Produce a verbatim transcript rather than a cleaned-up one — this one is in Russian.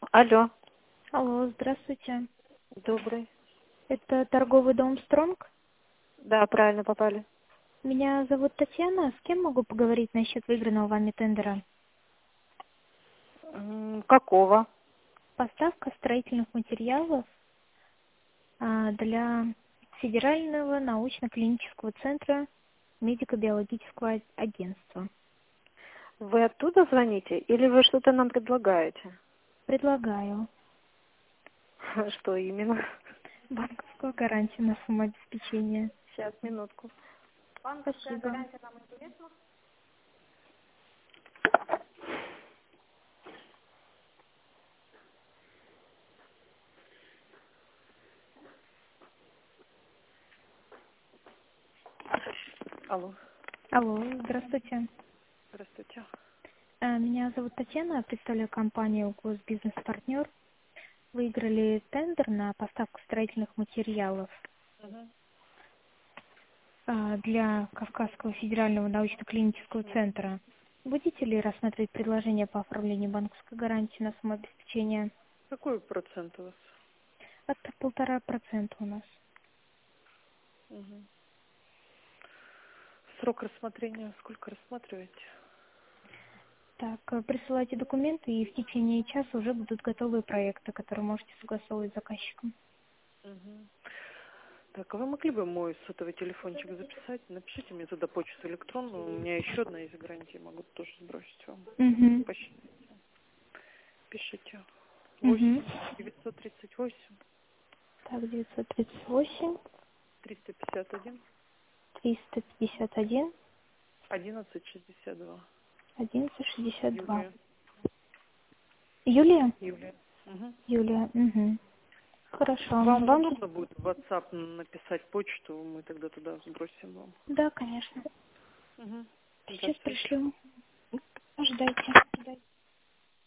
Алло, Алло, здравствуйте. добрый. Это торговый дом Стронг? Да, правильно попали. Меня зовут Татьяна. С кем могу поговорить насчет выигранного вами тендера? М, Какого? Поставка строительных материалов а, для Федерального научно-клинического центра медико-биологического а- агентства. Вы оттуда звоните или вы что-то нам предлагаете? Предлагаю Что именно? банковскую гарантию на самообеспечение. Сейчас, минутку. Банковская Спасибо. гарантия нам интересна? Алло, Алло, здравствуйте. здравствуйте. А, Меня зовут Татьяна, представляю компанию «Госбизнес-партнер». Выиграли тендер на поставку строительных материалов Мгм. а, для Кавказского федерального научно-клинического центра. Будете ли рассматривать предложение по оформлению банковской гарантии на самообеспечение? Какой процент у вас? От полтора процента у нас. Мгм. Срок рассмотрения сколько рассматриваете? Так, э, присылайте документы, и в течение часа уже будут готовые проекты, которые можете согласовывать с заказчиком. Мгм. Так, а вы могли бы мой сотовый телефончик записать? Напишите мне туда почту электронную. У меня еще одна есть гарантия, могу тоже сбросить вам. Угу. Посчитайте. Пишите. Угу. восемь девятьсот тридцать восемь Так, девятьсот тридцать восемь, триста пятьдесят один триста пятьдесят один, одиннадцать шестьдесят два. одиннадцать шестьдесят два. Юлия. Юлия? Юлия. Мгм. Юлия, угу. Хорошо. Вам, вам Буду- нужно будет в WhatsApp написать почту, мы тогда туда сбросим вам. Да, конечно. Угу. Сейчас Здравствуйте. пришлю. Ждайте.